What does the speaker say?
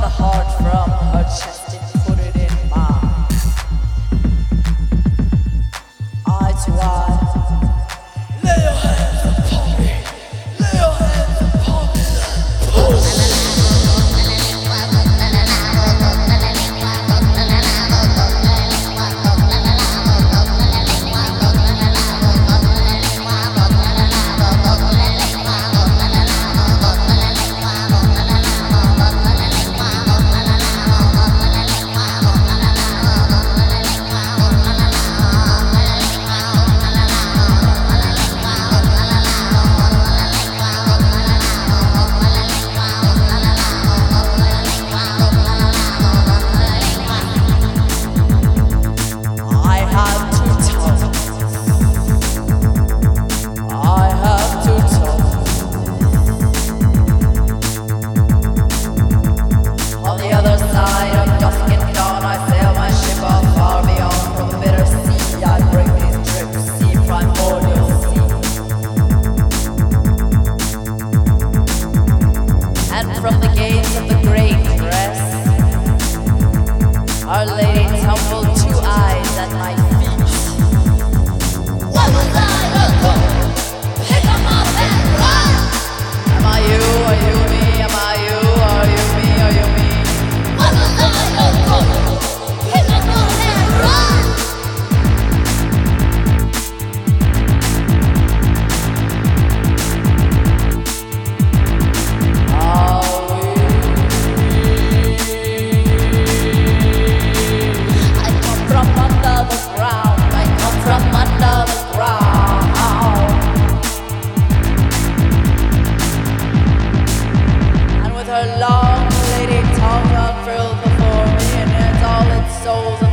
the heart from her chest and put it in mine. Eye to eye. Lay your hands upon me. Lay your hands upon me. Push. From the gates of the great rest, Our Lady tumbled 2 eyes at my feet. What was I to do? Pick 'em up and run! Am I you? Are you me? Am I you? Are you me? Are you me? What was I to do? Pick 'em up and run! Long lady tongue unfurled before me, and it's all its souls